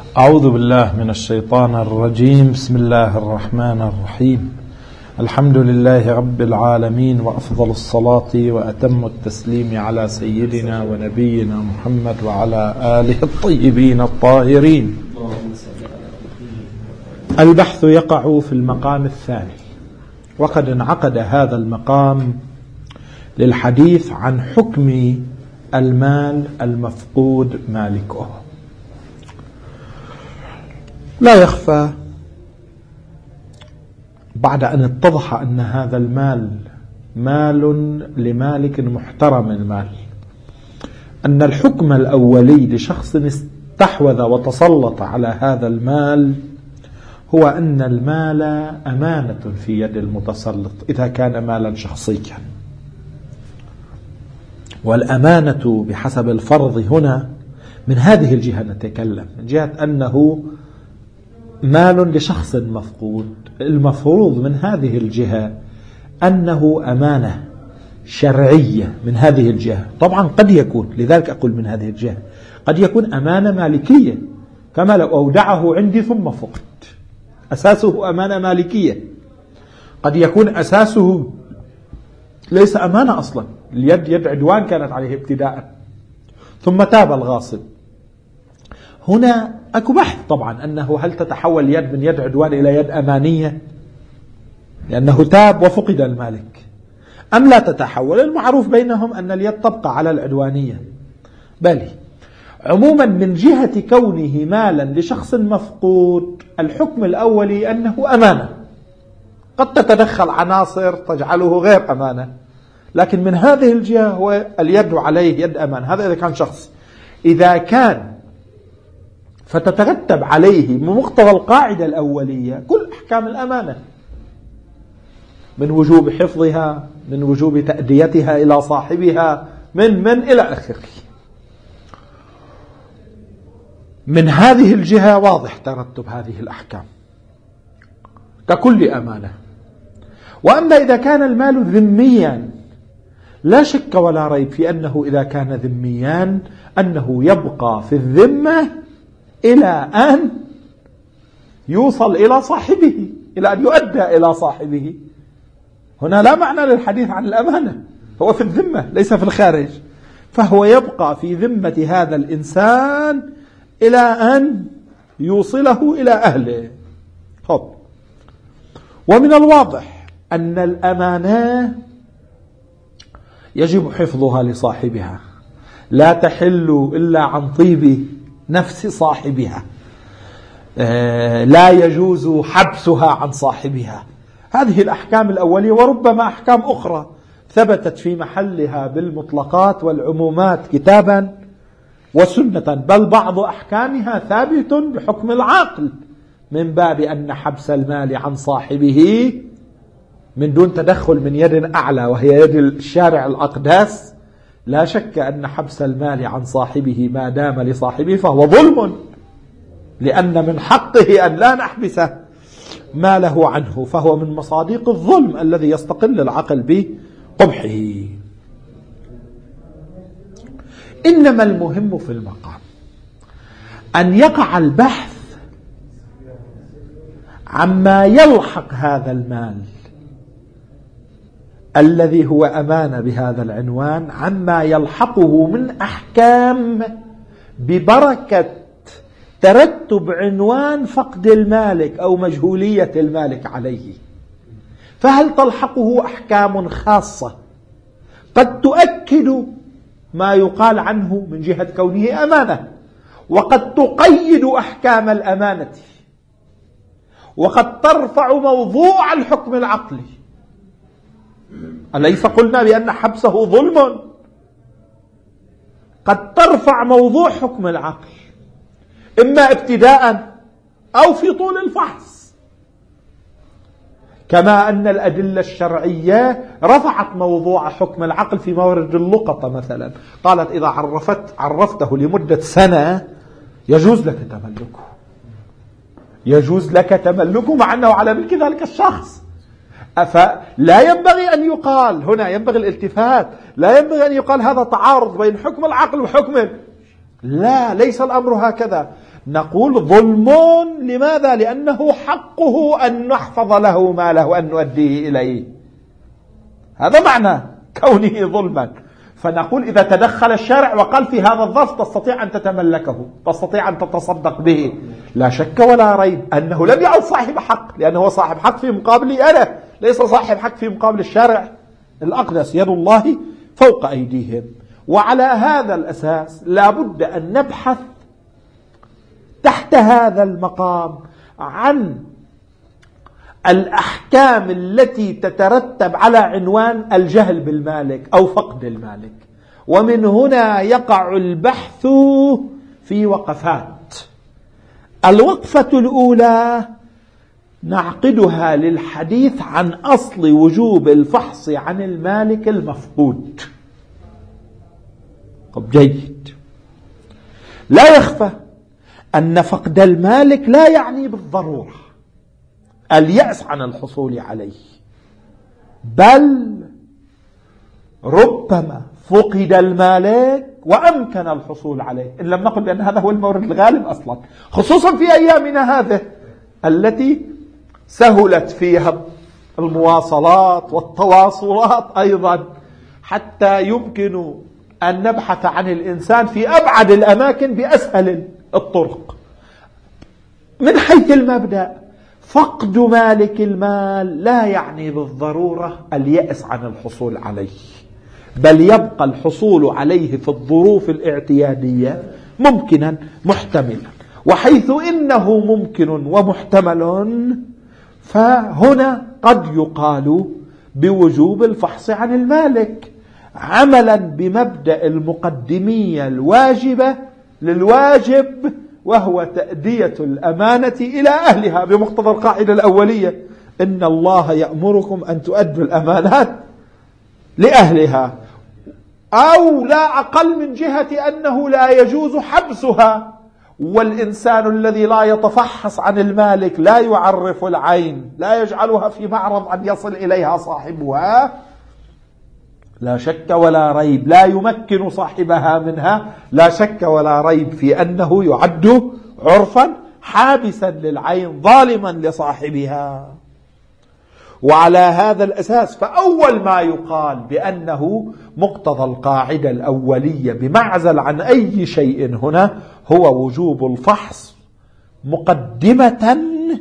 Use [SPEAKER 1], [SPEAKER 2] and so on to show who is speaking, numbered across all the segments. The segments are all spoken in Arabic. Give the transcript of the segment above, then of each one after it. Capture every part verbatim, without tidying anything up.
[SPEAKER 1] أعوذ بالله من الشيطان الرجيم. بسم الله الرحمن الرحيم. الحمد لله رب العالمين، وأفضل الصلاة وأتم التسليم على سيدنا ونبينا محمد وعلى آله الطيبين الطاهرين. البحث يقع في المقام الثاني، وقد انعقد هذا المقام للحديث عن حكم المال المفقود مالكه. لا يخفى بعد أن اتضح أن هذا المال مال لمالك محترم المال، أن الحكم الأولي لشخص استحوذ وتسلط على هذا المال هو أن المال أمانة في يد المتسلط إذا كان مالا شخصيا. والأمانة بحسب الفرض هنا من هذه الجهة نتكلم، من جهة أنه مال لشخص مفقود، المفروض من هذه الجهة أنه أمانة شرعية من هذه الجهة. طبعا قد يكون، لذلك أقول من هذه الجهة، قد يكون أمانة مالكية كما لو أودعه عندي ثم فقد، أساسه أمانة مالكية. قد يكون أساسه ليس أمانة أصلا، اليد يد عدوان كانت عليه ابتداء ثم تاب الغاصب. هنا أكو بحث طبعا أنه هل تتحول يد من يد عدوان إلى يد أمانية لأنه تاب وفقد المالك، أم لا تتحول. المعروف بينهم أن اليد تبقى على العدوانية. بل عموما من جهة كونه مالا لشخص مفقود، الحكم الأولي أنه أمانة. قد تتدخل عناصر تجعله غير أمانة، لكن من هذه الجهة هو اليد عليه يد أمان. هذا إذا كان شخص. إذا كان فتترتب عليه بمقتضى القاعدة الأولية كل أحكام الأمانة، من وجوب حفظها، من وجوب تأديتها إلى صاحبها، من من إلى آخره. من هذه الجهة واضح ترتب هذه الأحكام ككل أمانة. وأما إذا كان المال ذميا، لا شك ولا ريب في أنه إذا كان ذميا أنه يبقى في الذمة إلى أن يوصل إلى صاحبه، إلى أن يؤدى إلى صاحبه. هنا لا معنى للحديث عن الأمانة، هو في الذمة ليس في الخارج، فهو يبقى في ذمة هذا الإنسان إلى أن يوصله إلى أهله. طب. ومن الواضح أن الأمانة يجب حفظها لصاحبها، لا تحل إلا عن طيب نفس صاحبها، لا يجوز حبسها عن صاحبها. هذه الأحكام الأولية، وربما أحكام أخرى ثبتت في محلها بالمطلقات والعمومات كتابا وسنة، بل بعض أحكامها ثابت بحكم العقل، من باب أن حبس المال عن صاحبه من دون تدخل من يد أعلى وهي يد الشارع الأقدس. لا شك أن حبس المال عن صاحبه ما دام لصاحبه فهو ظلم، لأن من حقه أن لا نحبس ماله عنه، فهو من مصادق الظلم الذي يستقل العقل بقبحه. إنما المهم في المقام أن يقع البحث عما يلحق هذا المال الذي هو أمانة بهذا العنوان، عما يلحقه من أحكام ببركة ترتب عنوان فقد المالك أو مجهولية المالك عليه. فهل تلحقه أحكام خاصة قد تؤكد ما يقال عنه من جهة كونه أمانة، وقد تقيد أحكام الأمانة، وقد ترفع موضوع الحكم العقلي. أليس قلنا بأن حبسه ظلم؟ قد ترفع موضوع حكم العقل إما ابتداء أو في طول الفحص، كما أن الأدلة الشرعية رفعت موضوع حكم العقل في مورد اللقطة مثلا، قالت إذا عرفت عرفته لمدة سنة يجوز لك تملكه، يجوز لك تملكه مع أنه على ملك ذلك الشخص. فلا ينبغي أن يقال هنا، ينبغي الالتفات، لا ينبغي أن يقال هذا تعارض بين حكم العقل وحكم لا، ليس الأمر هكذا، نقول ظلم. لماذا؟ لأنه حقه أن نحفظ له ماله أن نؤديه إليه. هذا معنى كونه ظلما. فنقول إذا تدخل الشارع وقال في هذا الظرف تستطيع أن تتملكه، تستطيع أن تتصدق به، لا شك ولا ريب أنه لم يعد صاحب حق، لأنه هو صاحب حق في مقابلي أنا، ليس صاحب حق في مقابل الشارع الأقدس. يد الله فوق أيديهم. وعلى هذا الأساس لا بد أن نبحث تحت هذا المقام عن الأحكام التي تترتب على عنوان الجهل بالمالك أو فقد المالك. ومن هنا يقع البحث في وقفات. الوقفة الأولى نعقدها للحديث عن أصل وجوب الفحص عن المالك المفقود. طب جيد. لا يخفى أن فقد المالك لا يعني بالضرورة اليأس عن الحصول عليه، بل ربما فقد المالك وأمكن الحصول عليه، إن لم نقل بأن هذا هو المورد الغالب أصلا، خصوصا في أيامنا هذه التي سهلت فيها المواصلات والتواصلات أيضا، حتى يمكن أن نبحث عن الإنسان في أبعد الأماكن بأسهل الطرق. من حيث المبدأ فقد مالك المال لا يعني بالضرورة اليأس عن الحصول عليه، بل يبقى الحصول عليه في الظروف الاعتيادية ممكنا محتملا. وحيث إنه ممكن ومحتمل فهنا قد يقال بوجوب الفحص عن المالك، عملا بمبدأ المقدمية الواجبة للواجب، وهو تأدية الأمانة إلى أهلها بمقتضى القاعدة الأولية: إن الله يأمركم أن تؤدوا الأمانات لأهلها. أو لا أقل من جهة أنه لا يجوز حبسها، والإنسان الذي لا يتفحص عن المالك لا يعرف العين، لا يجعلها في معرض أن يصل إليها صاحبها، لا شك ولا ريب لا يمكن صاحبها منها، لا شك ولا ريب في أنه يعد عرفا حابسا للعين ظالما لصاحبها. وعلى هذا الأساس فأول ما يقال بأنه مقتضى القاعدة الأولية بمعزل عن أي شيء هنا هو وجوب الفحص مقدمة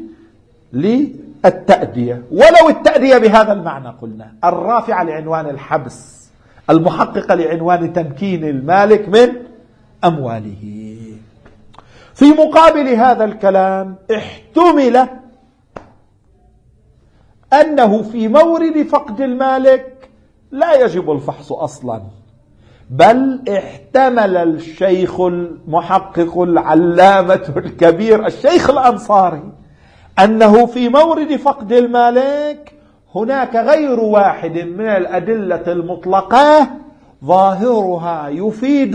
[SPEAKER 1] للتأدية، ولو التأدية بهذا المعنى قلنا الرافعة لعنوان الحبس، المحققة لعنوان تمكين المالك من أمواله. في مقابل هذا الكلام احتمل أنه في مورد فقد المالك لا يجب الفحص أصلا، بل احتمل الشيخ المحقق العلامة الكبير الشيخ الأنصاري أنه في مورد فقد المالك هناك غير واحد من الأدلة المطلقة ظاهرها يفيد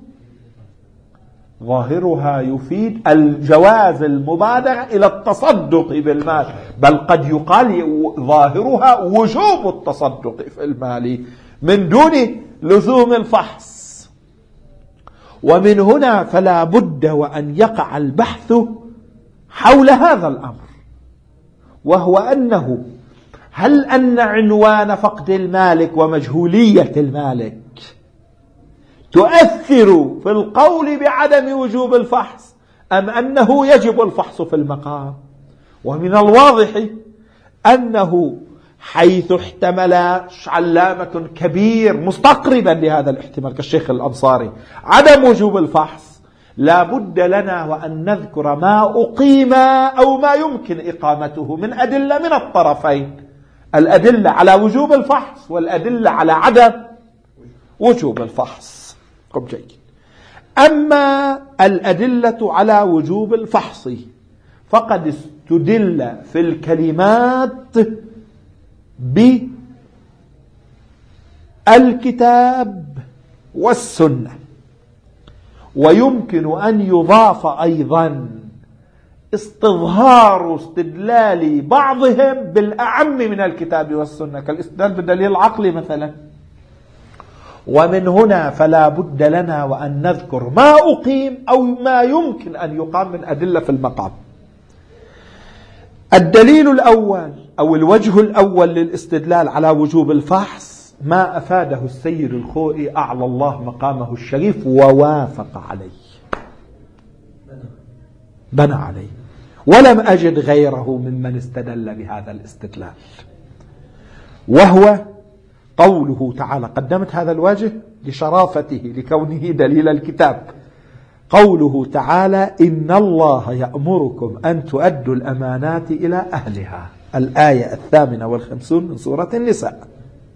[SPEAKER 1] ظاهرها يفيد الجواز المبادرة إلى التصدق بالمال، بل قد يقال ظاهرها وجوب التصدق في المال من دون لزوم الفحص. ومن هنا فلا بد وأن يقع البحث حول هذا الأمر، وهو أنه هل أن عنوان فقد المالك ومجهولية المالك تؤثر في القول بعدم وجوب الفحص، أم أنه يجب الفحص في المقام؟ ومن الواضح أنه حيث احتمل علامة كبير مستقربا لهذا الاحتمال كالشيخ الأنصاري عدم وجوب الفحص، لا بد لنا وأن نذكر ما أقيم أو ما يمكن إقامته من أدلة من الطرفين، الأدلة على وجوب الفحص والأدلة على عدم وجوب الفحص. جيد. أما الأدلة على وجوب الفحص فقد استدل في الكلمات بالكتاب والسنة، ويمكن أن يضاف أيضا استظهار استدلال بعضهم بالأعم من الكتاب والسنة كالاستدلال بالدليل العقلي مثلا. ومن هنا فلا بد لنا وأن نذكر ما أقيم أو ما يمكن أن يقام من أدلة في المقام. الدليل الأول أو الوجه الأول للاستدلال على وجوب الفحص ما أفاده السيد الخوئي أعلى الله مقامه الشريف ووافق عليه، بنى عليه، ولم أجد غيره ممن استدل بهذا الاستدلال، وهو قوله تعالى. قدمت هذا الوجه لشرافته لكونه دليل الكتاب. قوله تعالى: إن الله يأمركم أن تؤدوا الأمانات إلى أهلها، الآية الثامنة والخمسون من سورة النساء.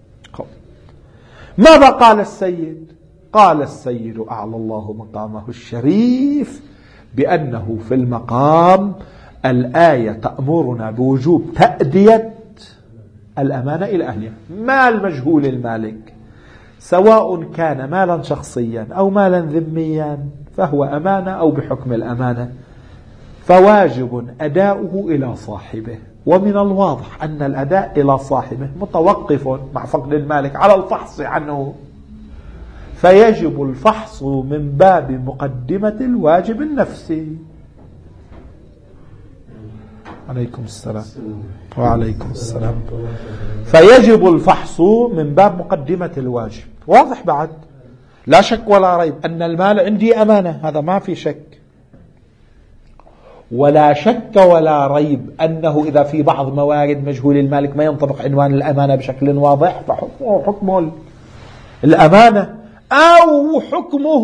[SPEAKER 1] ماذا قال السيد؟ قال السيد أعلى الله مقامه الشريف بأنه في المقام الآية تأمرنا بوجوب تأدية الأمانة إلى أهلها. مال مجهول المالك سواء كان مالا شخصيا أو مالا ذميا فهو أمانة أو بحكم الأمانة، فواجب أداؤه إلى صاحبه. ومن الواضح أن الأداء إلى صاحبه متوقف مع فقد المالك على الفحص عنه، فيجب الفحص من باب مقدمة الواجب النفسي. عليكم السلام. وعليكم السلام. فيجب الفحص من باب مقدمة الواجب. واضح بعد؟ لا شك ولا ريب أن المال عندي أمانة، هذا ما في شك. ولا شك ولا ريب أنه إذا في بعض موارد مجهول المالك ما ينطبق عنوان الأمانة بشكل واضح، فحكمه حكم الأمانة أو حكمه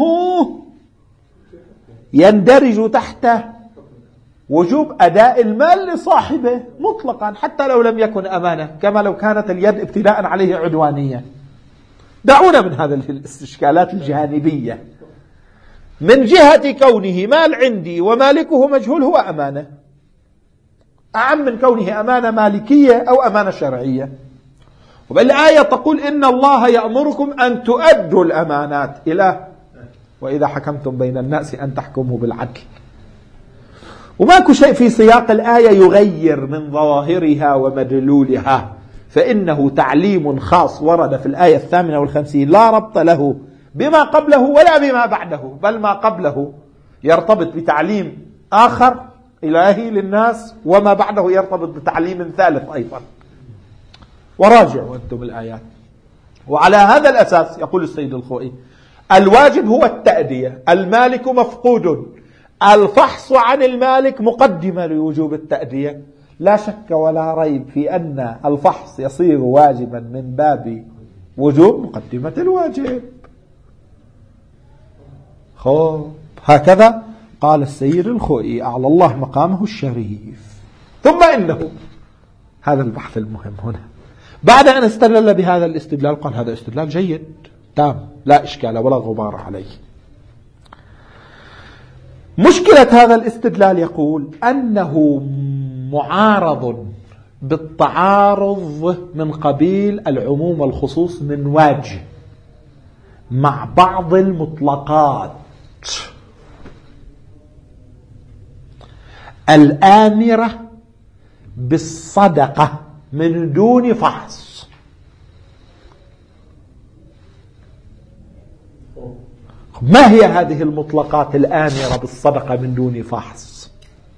[SPEAKER 1] يندرج تحت وجوب أداء المال لصاحبه مطلقا حتى لو لم يكن أمانة، كما لو كانت اليد ابتداء عليه عدوانية. دعونا من هذه الاستشكالات الجانبية. من جهة كونه مال عندي ومالكه مجهول هو أمانة، أعم من كونه أمانة مالكية أو أمانة شرعية. وبالآية تقول: إن الله يأمركم أن تؤدوا الأمانات إلى وإذا حكمتم بين الناس أن تحكموا بالعدل. وماكو شيء في سياق الآية يغير من ظواهرها ومدلولها، فإنه تعليم خاص ورد في الآية الثامنة والخمسين لا ربط له بما قبله ولا بما بعده، بل ما قبله يرتبط بتعليم آخر إلهي للناس، وما بعده يرتبط بتعليم ثالث أيضا. وراجعوا أنتم الآيات. وعلى هذا الأساس يقول السيد الخوئي: الواجب هو التأدية، المالك مفقود، الفحص عن المالك مقدمة لوجوب التأدية. لا شك ولا ريب في أن الفحص يصير واجبا من باب وجوب مقدمة الواجب. خب هكذا قال السيد الخوئي أعلى الله مقامه الشريف. ثم إنه هذا البحث المهم هنا، بعد أن استدل بهذا الاستدلال قال: هذا استدلال جيد تام لا إشكال ولا غبار عليه. مشكلة هذا الاستدلال يقول أنه معارض بالتعارض من قبيل العموم والخصوص من وجه مع بعض المطلقات الآمرة بالصدقة من دون فحص. ما هي هذه المطلقات الآمرة بالصدقة من دون فحص؟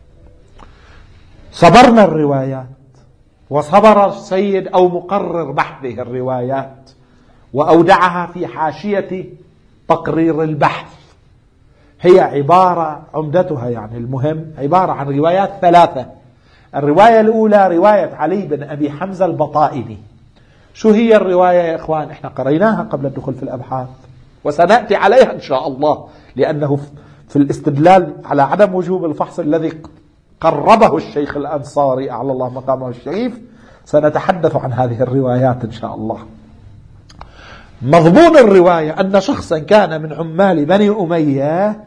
[SPEAKER 1] صبرنا الروايات، وصبر السيد أو مقرر بحثه الروايات وأودعها في حاشية تقرير البحث. هي عبارة عمدتها يعني المهم عبارة عن روايات ثلاثة. الرواية الأولى رواية علي بن أبي حمزة البطائني. شو هي الرواية يا إخوان؟ إحنا قريناها قبل الدخول في الأبحاث وسنأتي عليها إن شاء الله، لأنه في الاستدلال على عدم وجوب الفحص الذي قربه الشيخ الأنصاري أعلى الله مقامه الشريف سنتحدث عن هذه الروايات إن شاء الله. مضمون الرواية أن شخصا كان من عمال بني أمية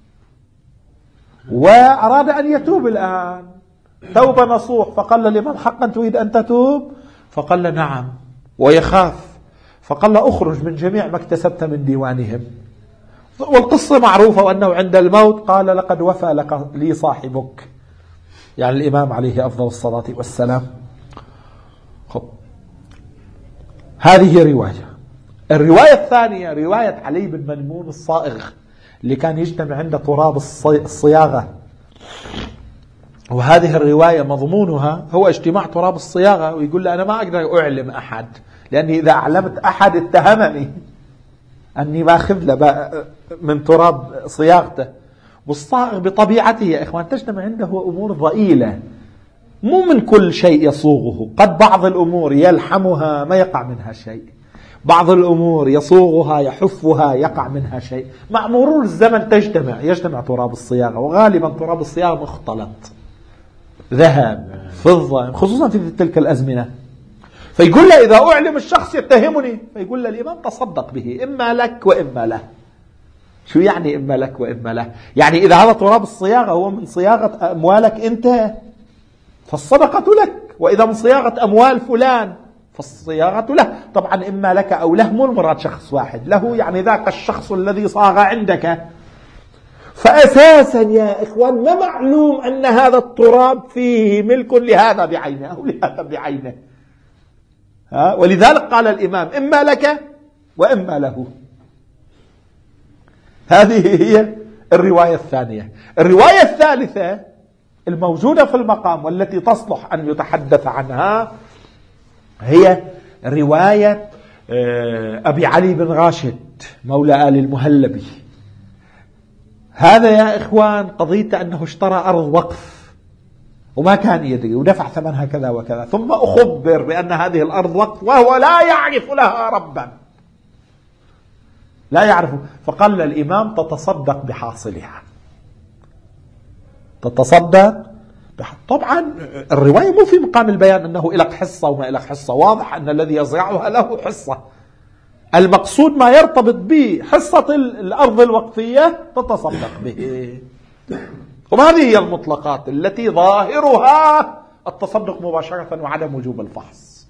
[SPEAKER 1] وأراد أن يتوب الآن توبة نصوح، فقال لمن حقا تريد أن تتوب؟ فقال نعم، ويخاف فقال أخرج من جميع ما اكتسبت من ديوانهم. والقصة معروفة، وأنه عند الموت قال لقد وفى لك لي صاحبك، يعني الإمام عليه أفضل الصلاة والسلام. خب. هذه رواية. الرواية الثانية رواية علي بن ميمون الصائغ اللي كان يجتمع عنده تراب الصياغة، وهذه الرواية مضمونها هو اجتماع تراب الصياغة، ويقول له أنا ما أقدر أعلم أحد لأني إذا أعلمت أحد اتهمني أني باخذ له من تراب صياغته. والصائغ بطبيعته يا إخوان تجتمع عنده أمور ضئيلة، مو من كل شيء يصوغه، قد بعض الأمور يلحمها ما يقع منها شيء، بعض الأمور يصوغها يحفها يقع منها شيء. مع مرور الزمن تجتمع يجتمع تراب الصياغة، وغالبا تراب الصياغة مختلط ذهب فضة خصوصا في تلك الأزمنة. فيقول له إذا أعلم الشخص يتهمني، فيقول له الإمام تصدق به إما لك وإما له. شو يعني إما لك وإما له؟ يعني إذا هذا تراب الصياغة هو من صياغة أموالك أنت فالصدقة لك، وإذا من صياغة أموال فلان فالصياغة له. طبعا إما لك أو له مو المراد شخص واحد، له يعني ذاك الشخص الذي صاغ عندك. فأساسا يا إخوان ما معلوم أن هذا التراب فيه ملك لهذا بعينه أو لهذا بعينه. ها؟ ولذلك قال الإمام إما لك وإما له. هذه هي الرواية الثانية. الرواية الثالثة الموجودة في المقام والتي تصلح أن يتحدث عنها هي رواية أبي علي بن راشد مولى آل المهلبي. هذا يا إخوان قضية أنه اشترى أرض وقف وما كان يدري ودفع ثمنها كذا وكذا، ثم أخبر بأن هذه الأرض وقف وهو لا يعرف لها ربا، لا يعرف. فقال للإمام تتصدق بحاصلها، تتصدق بح... طبعا الرواية مو في مقام البيان أنه لك حصة وما لك حصة، واضح أن الذي يزرعها له حصة. المقصود ما يرتبط به حصة الأرض الوقفية تتصدق به. وهذه هي المطلقات التي ظاهرها التصدق مباشرة وعدم وجوب الفحص.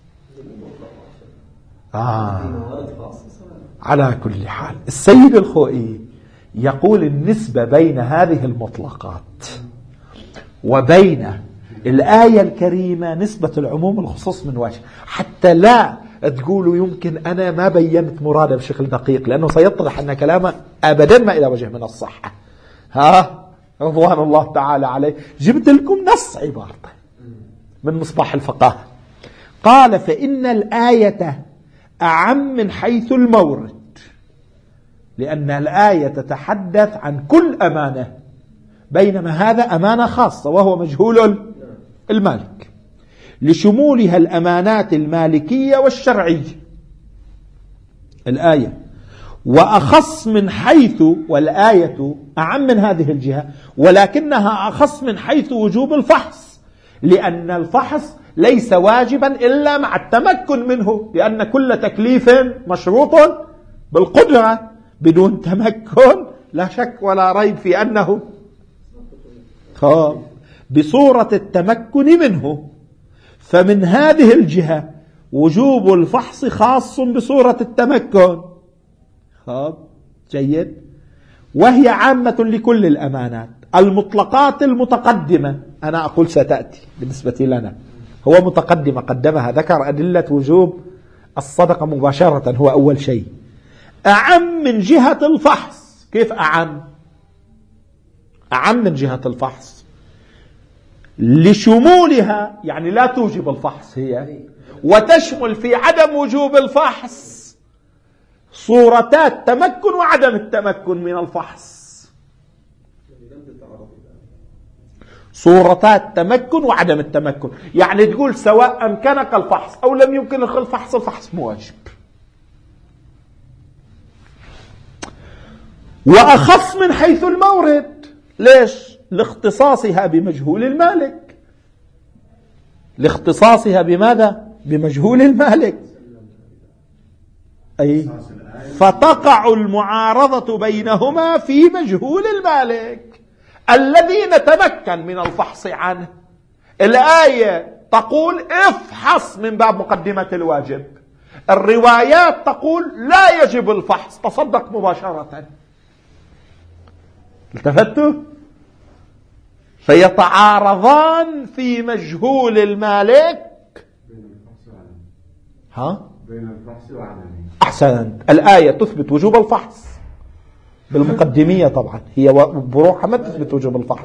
[SPEAKER 1] آه. على كل حال السيد الخوئي يقول النسبة بين هذه المطلقات وبين الآية الكريمة نسبة العموم الخصوص من وجه، حتى لا تقولوا يمكن أنا ما بينت مراده بشكل دقيق، لأنه سيتضح أن كلامه أبدا ما إلى وجه من الصحة. ها رضوان الله تعالى عليه، جبت لكم نص عبارته من مصباح الفقهاء. قال فإن الآية أعم من حيث المورد، لأن الآية تتحدث عن كل أمانة، بينما هذا أمانة خاصة وهو مجهول المالك، لشمولها الأمانات المالكية والشرعية الآية، وأخص من حيث، والآية أعم من هذه الجهة ولكنها أخص من حيث وجوب الفحص، لأن الفحص ليس واجبا إلا مع التمكن منه، لأن كل تكليف مشروط بالقدرة، بدون تمكن لا شك ولا ريب في أنه بصورة التمكن منه. فمن هذه الجهة وجوب الفحص خاص بصورة التمكن. خب جيد. وهي عامة لكل الأمانات. المطلقات المتقدمة أنا أقول ستأتي بالنسبة لنا، هو متقدمة قدمها، ذكر أدلة وجوب الصدقة مباشرة، هو أول شيء. أعم من جهة الفحص. كيف أعم؟ أعم من جهة الفحص لشمولها، يعني لا توجب الفحص هي، وتشمل في عدم وجوب الفحص صورتات تمكن وعدم التمكن من الفحص. صورتات تمكن وعدم التمكن، يعني تقول سواء أمكنك الفحص أو لم يمكنك الفحص، الفحص مواجب. وأخص من حيث المورد. ليش؟ لاختصاصها بمجهول المالك. لاختصاصها بماذا؟ بمجهول المالك. أي فتقع المعارضة بينهما في مجهول المالك الذي نتمكن من الفحص عنه. الآية تقول افحص من باب مقدمة الواجب، الروايات تقول لا يجب الفحص، تصدق مباشرة. التفتوا؟ فيتعارضان في مجهول المالك ها
[SPEAKER 2] بين الفحص وعدمه.
[SPEAKER 1] أحسنت. الآية تثبت وجوب الفحص بالمقدمية طبعا، هي بروحها ما تثبت وجوب الفحص،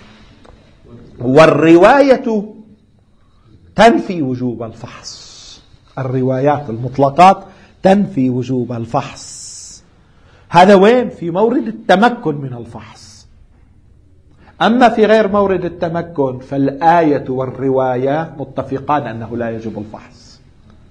[SPEAKER 1] والرواية تنفي وجوب الفحص. الروايات المطلقات تنفي وجوب الفحص. هذا وين؟ في مورد التمكن من الفحص. أما في غير مورد التمكن فالآية والرواية متفقان أنه لا يجب الفحص،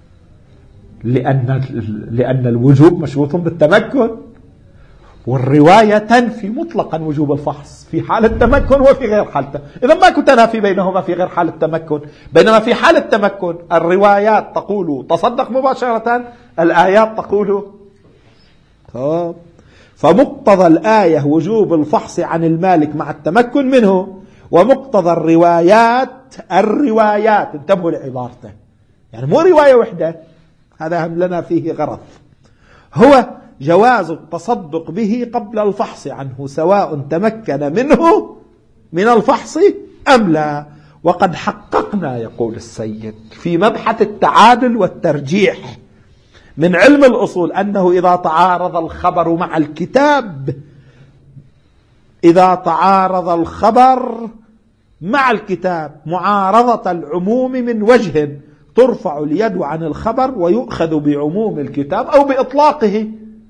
[SPEAKER 1] لأن لأن الوجوب مشروط بالتمكن، والرواية تنفي مطلقا وجوب الفحص في حال التمكن وفي غير حالته. إذا ما كنت تنافي بينهما في غير حال التمكن، بينما في حال التمكن الروايات تقول تصدق مباشرة، الآيات تقول طب. فمقتضى الآية وجوب الفحص عن المالك مع التمكن منه، ومقتضى الروايات الروايات انتبهوا لعبارته، يعني مو رواية وحدة، هذا هم لنا فيه غرض، هو جواز التصدق به قبل الفحص عنه سواء تمكن منه من الفحص أم لا. وقد حققنا يقول السيد في مبحث التعادل والترجيح من علم الأصول أنه إذا تعارض الخبر مع الكتاب إذا تعارض الخبر مع الكتاب معارضة العموم من وجه ترفع اليد عن الخبر ويؤخذ بعموم الكتاب أو بإطلاقه.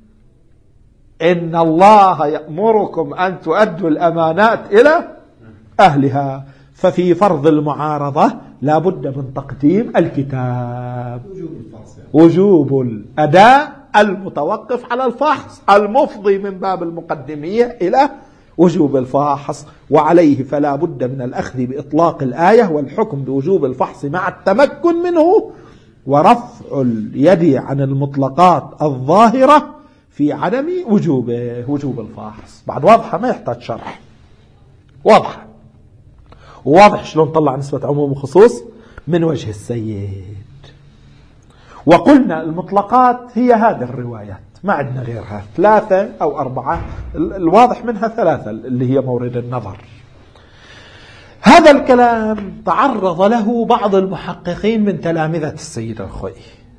[SPEAKER 1] إن الله يأمركم أن تؤدوا الأمانات إلى أهلها، ففي فرض المعارضة لا بد من تقديم الكتاب، وجوب الأداء المتوقف على الفحص المفضي من باب المقدمية إلى وجوب الفحص، وعليه فلا بد من الأخذ بإطلاق الآية والحكم بوجوب الفحص مع التمكن منه، ورفع اليد عن المطلقات الظاهرة في عدم وجوبه وجوب الفحص. بعد واضحة ما يحتاج شرح، واضحة واضح شلون طلع نسبة عموم وخصوص من وجه السيد. وقلنا المطلقات هي هذه الروايات، ما عندنا غيرها، ثلاثة أو أربعة، الواضح منها ثلاثة اللي هي مورد النظر. هذا الكلام تعرض له بعض المحققين من تلامذة السيد الخوئي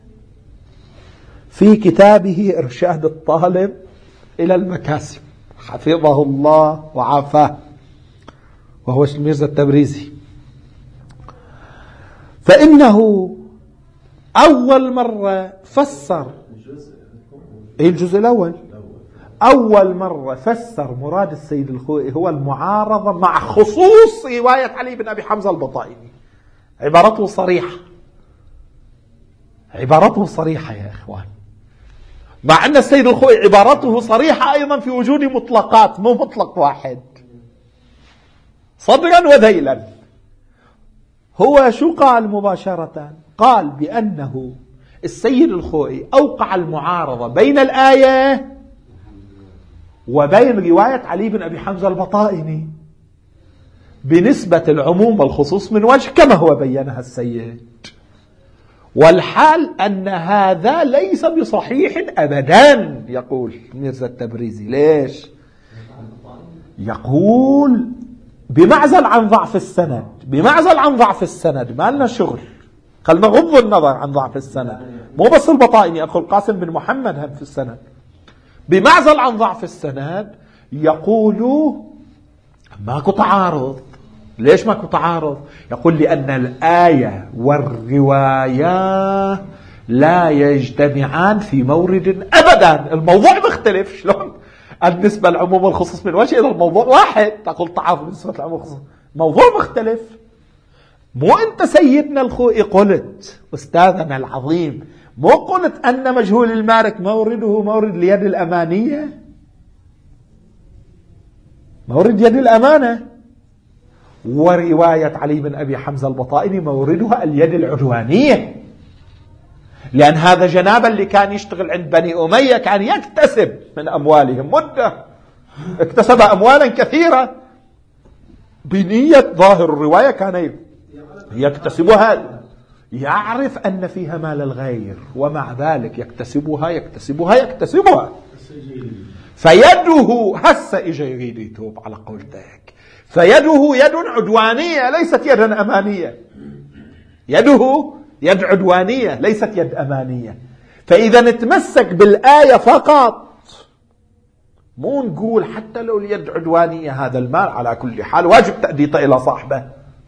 [SPEAKER 1] في كتابه إرشاد الطالب إلى المكاسب حفظه الله وعافاه، وهو ميرزا التبريزي. فإنه أول مرة فسر إيه الجزء الأول أول مرة فسر مراد السيد الخوئي هو المعارضة مع خصوص رواية علي بن أبي حمزة البطائني. عبارته صريحة، عبارته صريحة يا إخوان، مع أن السيد الخوئي عبارته صريحة أيضا في وجود مطلقات، مو مطلق واحد، صدرا وذيلا. هو شو قال مباشرة؟ قال بأنه السيد الخوئي أوقع المعارضة بين الآية وبين رواية علي بن أبي حمزة البطائني بنسبة العموم والخصوص من وجه كما هو بينها السيد، والحال أن هذا ليس بصحيح أبدا. يقول ميرزا التبريزي ليش؟ يقول بمعزل عن ضعف السند، بمعزل عن ضعف السند ما لنا شغل، خلنا نغض النظر عن ضعف السند، مو بس البطائني، أخو القاسم بن محمد هم في السند. بمعزل عن ضعف السند يقول ماكو تعارض. ليش ماكو تعارض؟ يقول لأن الآية والرواية لا يجتمعان في مورد أبدا. الموضوع مختلف. شلون النسبة العموم والخصوص من وجه إذا الموضوع واحد؟ تقول تعارض نسبة العموم والخصوص، موضوع مختلف. مو أنت سيدنا الخوئي قلت أستاذنا العظيم، مو قلت أن مجهول المارك مورده مورد اليد الأمانية، مورد يد الأمانة، ورواية علي بن أبي حمزة البطائني موردها اليد العدوانية، لأن هذا جنابا اللي كان يشتغل عند بني أمية كان يكتسب من أموالهم مدة، اكتسب أموالا كثيرة بنية ظاهر الرواية كان يكتسبها، يعرف أن فيها مال الغير ومع ذلك يكتسبها يكتسبها يكتسبها فيده هسه إجا يريد يتوب على قولتك، فيده يد عدوانية ليست يدا أمانية، يده يد عدوانية ليست يد أمانية. فإذا نتمسك بالآية فقط، مو نقول حتى لو اليد عدوانية هذا المال على كل حال واجب تأديته إلى صاحبه.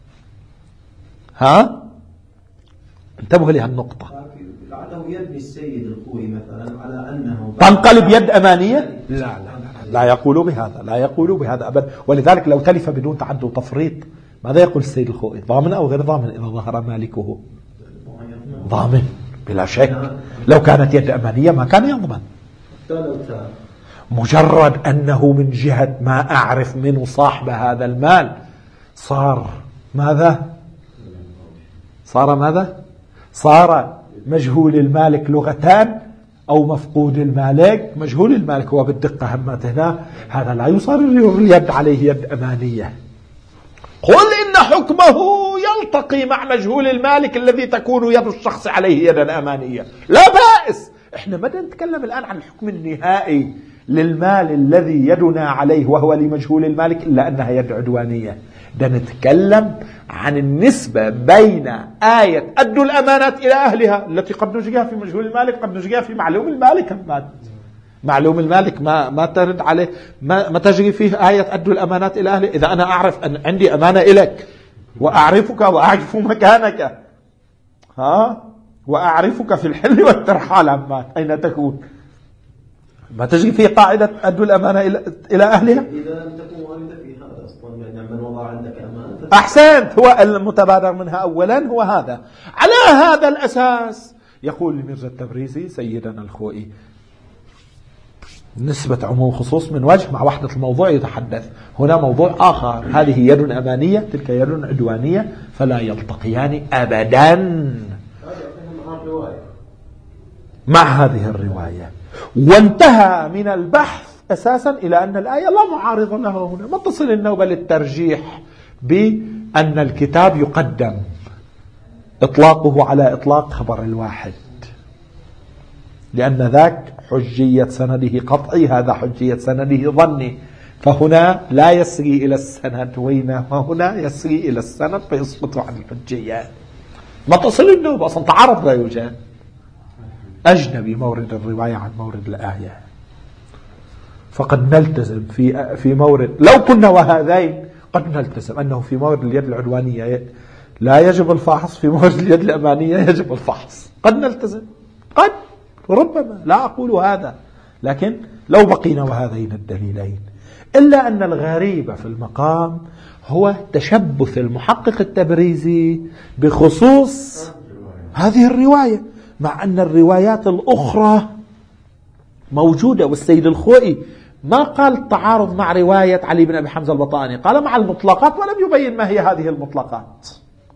[SPEAKER 1] ها انتبهوا لهالنقطة.
[SPEAKER 2] لعله يبني السيد الخوي مثلا على أنه
[SPEAKER 1] تنقلب يد أمانية. لا لا لا, لا يقولوا بهذا، لا يقولوا بهذا أبدا. ولذلك لو تلف بدون تعد وتفريط ماذا يقول السيد الخوي؟ ضامن أو غير ضامن إذا ظهر مالكه؟ ضامن بلا شك. لو كانت يد أمانية ما كان يضمن. مجرد أنه من جهة ما أعرف منه صاحب هذا المال صار ماذا؟ صار ماذا؟ صار مجهول المالك لغتان أو مفقود المالك. مجهول المالك هو بالدقة همت هنا، هذا لا يصار اليد عليه يد أمانية. قل إن حكمه يلتقي مع مجهول المالك الذي تكون يد الشخص عليه يدا أمانية، لا بأس. احنا ما نتكلم الآن عن الحكم النهائي للمال الذي يدنا عليه وهو لمجهول المالك إلا أنها يد عدوانية. ده نتكلم عن النسبة بين آية أدوا الأمانات إلى أهلها التي قد نجيها في مجهول المالك قد نجيها في معلوم المالك. معلوم المالك ما ما ترد عليه، ما, ما تجري فيه آية أدوا الأمانات إلى أهله. إذا أنا أعرف أن عندي أمانة إليك وأعرفك وأعرف مكانك، ها، وأعرفك في الحل والترحال عمات أين تكون، ما تجري فيه قاعدة أدوا الأمانة إلى إلى أهلها.
[SPEAKER 2] إذا لم تكن واردة في هذا أصلا، يعني من وضع عندك أمانة.
[SPEAKER 1] أحسنت. هو المتبادر منها أولا هو هذا. على هذا الأساس يقول ميرزا التبريزي سيدنا الخوئي نسبة عموم خصوص من وجه مع وحدة الموضوع يتحدث. هنا موضوع آخر، هذه يد أمانية تلك يد عدوانية فلا يلتقيان أبدا مع هذه الرواية. وانتهى من البحث أساسا إلى أن الآية لا معارض لها هنا. ما تصل النوبة للترجيح بأن الكتاب يقدم إطلاقه على إطلاق خبر الواحد، لأن ذاك حجية سنده قطعي، هذا حجية سنده ظني. فهنا لا يسري إلى السند وينما هنا يسري إلى السند فيسقط عن الحجية. ما تصل النوبة أصلا تعارض لا يوجد. أجنبي مورد الرواية عن مورد الآية. فقد نلتزم في في مورد، لو كنا وهذين قد نلتزم أنه في مورد اليد العدوانية لا يجب الفحص، في مورد اليد الأمانية يجب الفحص. قد نلتزم، قد ربما، لا أقول هذا، لكن لو بقينا وهذين الدليلين. إلا أن الغريب في المقام هو تشبث المحقق التبريزي بخصوص هذه الرواية، مع أن الروايات الأخرى موجودة. والسيد الخوئي ما قال تعارض مع رواية علي بن أبي حمزة البطاني، قال مع المطلقات ولم يبين ما هي هذه المطلقات.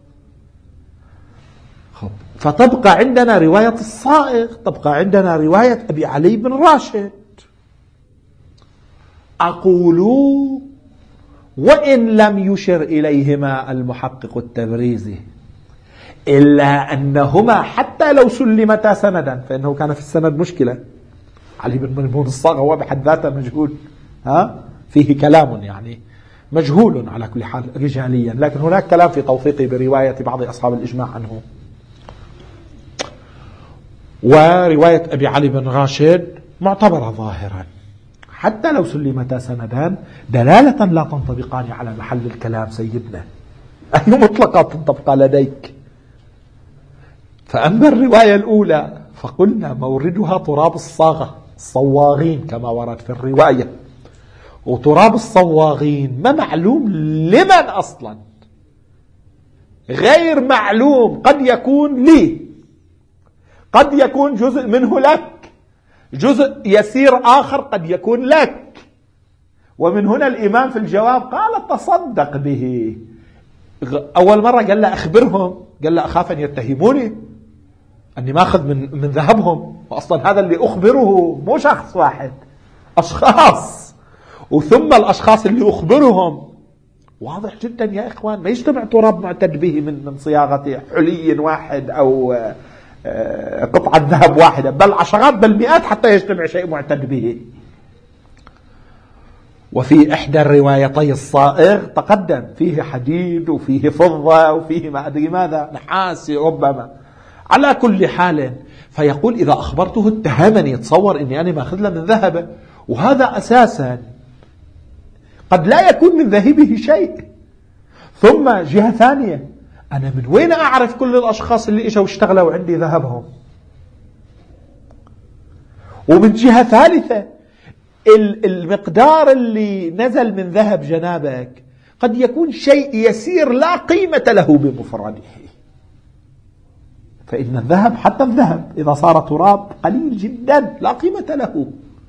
[SPEAKER 1] فتبقى عندنا رواية الصائغ، تبقى عندنا رواية أبي علي بن راشد. أقول وإن لم يشر إليهما المحقق التبريزي إلا أنهما حتى لو سلمتا سندا، فإنه كان في السند مشكلة. علي بن ميمون الصاغ هو بحد ذاته مجهول، ها، فيه كلام يعني مجهول على كل حال رجاليا، لكن هناك كلام في توثيقه برواية بعض أصحاب الإجماع عنه. ورواية أبي علي بن راشد معتبرة ظاهرا حتى لو سلمتا سندان، دلالة لا تنطبقان على محل الكلام سيدنا. أي مطلقات تنطبق لديك؟ فأما الرواية الأولى فقلنا موردها تراب الصاغة، الصواغين كما ورد في الرواية. وتراب الصواغين ما معلوم لمن أصلا، غير معلوم. قد يكون لي، قد يكون جزء منه لك، جزء يسير آخر قد يكون لك. ومن هنا الإمام في الجواب قال تصدق به. أول مرة قال له أخبرهم، قال له أخاف أن يتهموني أني ما أخذ من من ذهبهم، وأصلا هذا اللي أخبره مو شخص واحد، أشخاص. وثم الأشخاص اللي أخبرهم واضح جدا يا إخوان، ما يجتمع تراب معتد به من من صياغة حلي واحد أو قطعة ذهب واحدة، بل عشرات بل مئات حتى يجتمع شيء معتد به. وفي إحدى الروايتي الصائغ تقدم فيه حديد وفيه فضة وفيه ما أدري ماذا، نحاس ربما. على كل حال، فيقول إذا أخبرته اتهمني، تصور أني أنا ماخذ له من ذهبه، وهذا أساسا قد لا يكون من ذهبه شيء. ثم جهة ثانية، أنا من وين أعرف كل الأشخاص اللي إجوا واشتغلوا عندي ذهبهم؟ ومن جهة ثالثة، المقدار اللي نزل من ذهب جنابك قد يكون شيء يسير لا قيمة له بمفرده، فإن الذهب حتى الذهب إذا صار تراب قليل جدا لا قيمة له.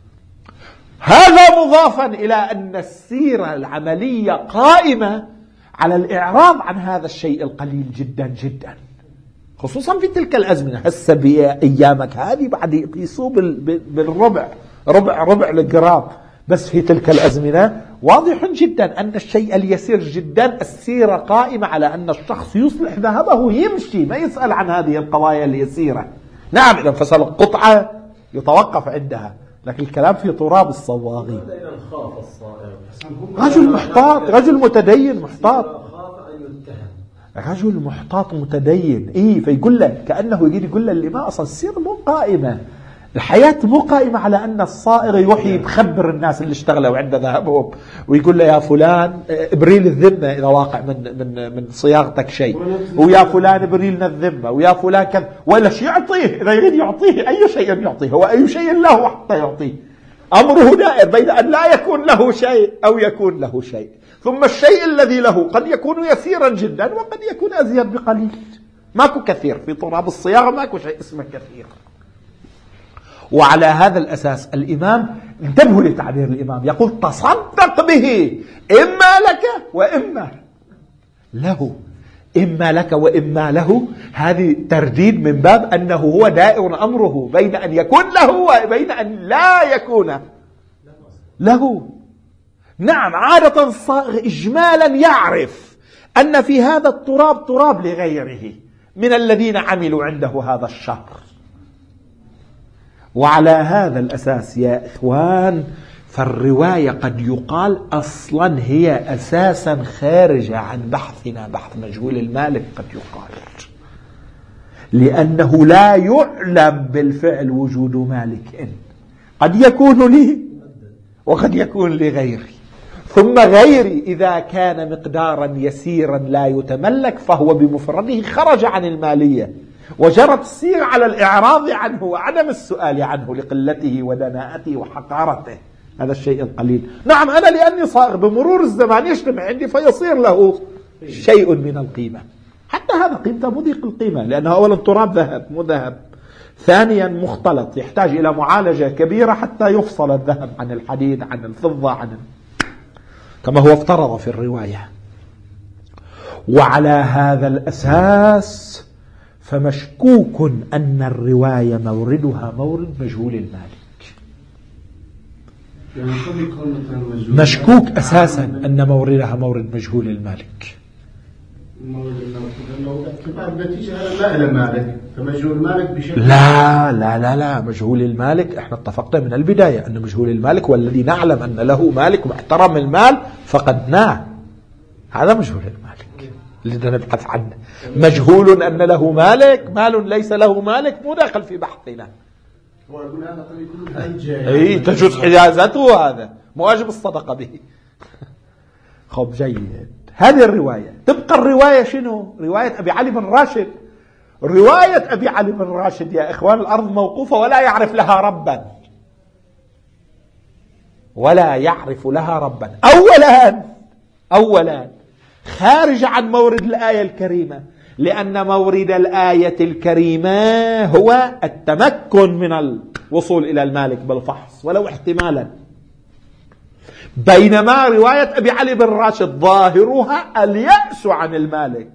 [SPEAKER 1] هذا مضافا إلى أن السيرة العملية قائمة على الإعراض عن هذا الشيء القليل جدا جدا، خصوصا في تلك الأزمنة. هسه بأيامك هذه بعد يقيسوا بالربع ربع ربع الجرام، بس في تلك الأزمنة واضح جدا أن الشيء اليسير جدا السيرة قائمة على أن الشخص يصلح ذهبه يمشي، ما يسأل عن هذه القضايا اليسيرة. نعم إذا انفصل القطعة يتوقف عندها، لكن الكلام في تراب الصواغي. رجل محتاط، رجل متدين محتاط، رجل محتاط متدين، إيه فيقول له كأنه يجي يقول له اللي ما أصلا السيرة مو قائمة، الحياة مو قائمة على أن الصائغ يوحي بخبر الناس اللي اشتغلوا عنده ذهبهم ويقول له يا فلان ابريل الذمة إذا واقع من من من صياغتك شيء، ويا فلان ابريلنا الذمة، ويا فلان كذا، ولا شيء يعطيه إذا يريد يعطيه أي شيء يعطيه، هو أي شيء له حتى يعطيه، أمره دائر بين أن لا يكون له شيء أو يكون له شيء. ثم الشيء الذي له قد يكون يسيرا جدا وقد يكون أزيد بقليل، ماكو كثير في تراب الصياغة، ماكو شيء اسمه كثير. وعلى هذا الأساس الإمام، انتبهوا لتعبير الإمام، يقول تصدق به إما لك وإما له. إما لك وإما له، هذه ترديد من باب أنه هو دائر أمره بين أن يكون له وبين أن لا يكون له. نعم عادة الصائغ إجمالا يعرف أن في هذا التراب تراب لغيره من الذين عملوا عنده هذا الشهر. وعلى هذا الأساس يا إخوان، فالرواية قد يقال أصلا هي أساسا خارجة عن بحثنا، بحث مجهول المالك قد يقال، لأنه لا يعلم بالفعل وجود مالك، قد يكون لي وقد يكون لغيري، ثم غيري إذا كان مقدارا يسيرا لا يتملك فهو بمفرده خرج عن المالية، وجرت السير على الإعراض عنه وعدم السؤال عنه لقلته ودناءته وحقارته، هذا الشيء القليل. نعم أنا لأني صائغ بمرور الزمان يجتمع عندي فيصير له شيء من القيمة، حتى هذا قيمته مضيق القيمة، لأنه أولا تراب ذهب مو ذهب، ثانيا مختلط يحتاج إلى معالجة كبيرة حتى يفصل الذهب عن الحديد عن الفضة عن كما هو افترض في الرواية. وعلى هذا الأساس فمشكوك أن الرواية موردها مورد مجهول المالك، مشكوك أساسا أن موردها مورد مجهول المالك. لا لا لا لا مجهول المالك احنا اتفقنا من البداية أن مجهول المالك والذي نعلم أن له مالك محترم المال فقدناه، هذا مجهول المالك اللي بدنا نبحث عنه. مجهول أن له مالك، مال ليس له مالك، مو داخل في بحثنا.
[SPEAKER 2] هو يقول هذا قد يكون
[SPEAKER 1] اي تجوز حجازته، هذا مواجب الصدقة به. خب جيد، هذه الرواية. تبقى الرواية شنو؟ رواية أبي علي بن راشد. رواية أبي علي بن راشد يا إخوان الأرض موقوفة ولا يعرف لها ربا، ولا يعرف لها ربا. أولا أولا خارج عن مورد الآية الكريمة، لأن مورد الآية الكريمة هو التمكن من الوصول إلى المالك بالفحص ولو احتمالا، بينما رواية أبي علي بن راشد ظاهرها اليأس عن المالك،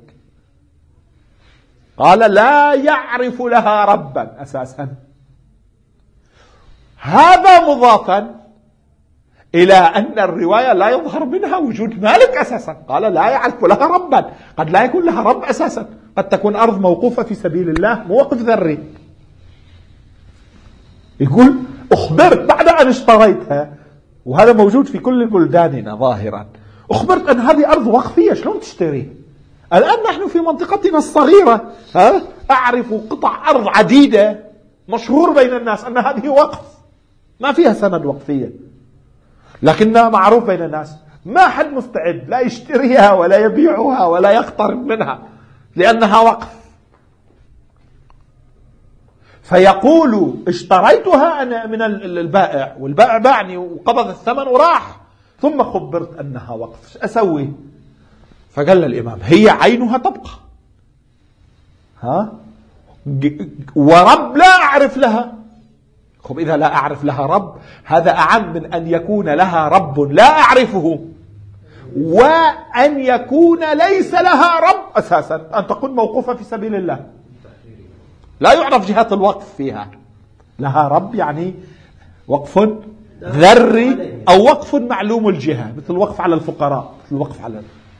[SPEAKER 1] قال لا يعرف لها ربا أساسا. هذا مضافا إلى أن الرواية لا يظهر منها وجود مالك أساسا، قال لا يعرف لها ربا، قد لا يكون لها رب أساسا، قد تكون أرض موقوفة في سبيل الله موقف ذري. يقول أخبرت بعد أن اشتريتها، وهذا موجود في كل بلداننا ظاهرا، أخبرت أن هذه أرض وقفية، شلون تشتري؟ الآن نحن في منطقتنا الصغيرة ها أعرف قطع أرض عديدة مشهور بين الناس أن هذه وقف، ما فيها سند وقفية، لكنها معروف بين الناس، ما حد مستعد لا يشتريها ولا يبيعها ولا يقترب منها لأنها وقف. فيقول اشتريتها أنا من البائع والبائع باعني وقبض الثمن وراح، ثم خبرت أنها وقف، أسوي؟ فقال الإمام هي عينها تبقى، ها ورب لا أعرف لها. خب إذا لا أعرف لها رب، هذا أعم من أن يكون لها رب لا أعرفه وأن يكون ليس لها رب أساسا، أن تكون موقوفة في سبيل الله لا يعرف جهات الوقف فيها. لها رب يعني وقف ذري أو وقف معلوم الجهة، مثل الوقف على الفقراء، مثل الوقف على.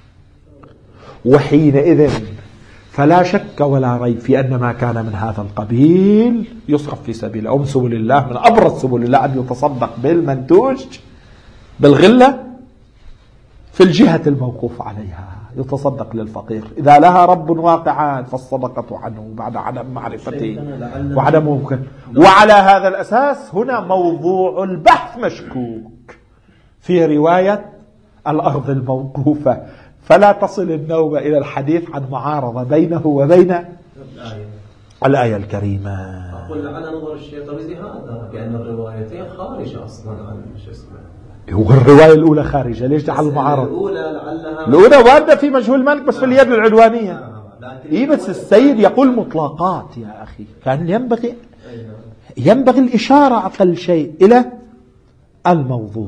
[SPEAKER 1] وحينئذ فلا شك ولا ريب في أن ما كان من هذا القبيل يصرف في سبيل أو سبل الله. من أبرز سبل الله أن يتصدق بالمنتوج بالغلة في الجهة الموقوف عليها، يتصدق للفقير إذا لها رب واقعا، فالصدقة عنه بعد عدم معرفته وعدم ممكن. وعلى هذا الأساس هنا موضوع البحث مشكوك في رواية الأرض الموقوفة، فلا تصل النوبة إلى الحديث عن معارضة بينه وبين الآية, الآية الكريمة.
[SPEAKER 2] أقول على نظر الشيخ طريزي هذا بأن الروايتين خارجة أصلا عن شو اسمه.
[SPEAKER 1] هو الرواية الأولى خارجة، ليش جعل المعارضة؟
[SPEAKER 2] الأولى لعلها
[SPEAKER 1] الأولى واردة في مجهول مالك بس في اليد العدوانية. إيه بس السيد يقول مطلقات يا أخي، كان ينبغي ينبغي الإشارة أقل شيء إلى الموضوع.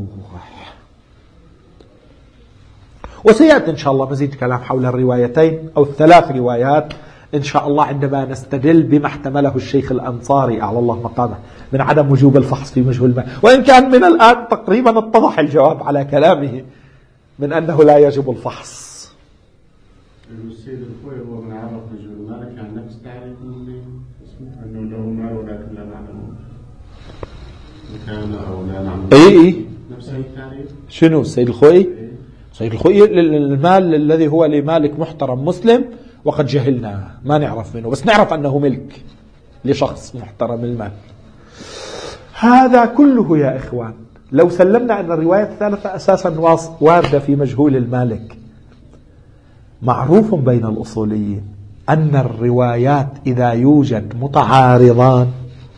[SPEAKER 1] وسيأتي إن شاء الله مزيد كلام حول الروايتين أو الثلاث روايات إن شاء الله عندما نستدل بما احتمله الشيخ الأنصاري أعلى الله مقامه من عدم وجوب الفحص في مجهول ما، وإن كان من الآن تقريبا اتضح الجواب على كلامه من أنه لا يجب الفحص.
[SPEAKER 3] السيد الخوي هو من عرف مجهول مالك يعني نفس تعريف أنه له مال ولكن لا نعلم مكانه أو لا نعلم.
[SPEAKER 1] إيه إيه
[SPEAKER 3] نفس التعريف. شنو
[SPEAKER 1] السيد الخوي؟ السيد الخوي المال الذي هو لمالك محترم مسلم وقد جهلنا ما نعرف منه، بس نعرف أنه ملك لشخص محترم المال. هذا كله يا إخوان لو سلمنا أن الرواية الثالثة أساسا واردة في مجهول المالك، معروف بين الأصوليين أن الروايات إذا يوجد متعارضان